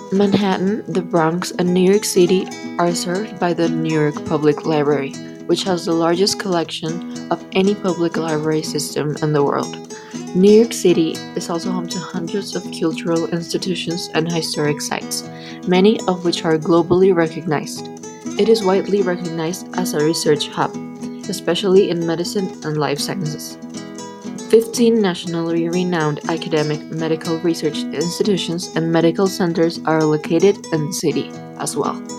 Manhattan, the Bronx, and New York City are served by the New York Public Library, which has the largest collection of any public library system in the world. New York City is also home to hundreds of cultural institutions and historic sites, many of which are globally recognized. It is widely recognized as a research hub, especially in medicine and life sciences. 15 nationally renowned academic medical research institutions and medical centers are located in the city as well.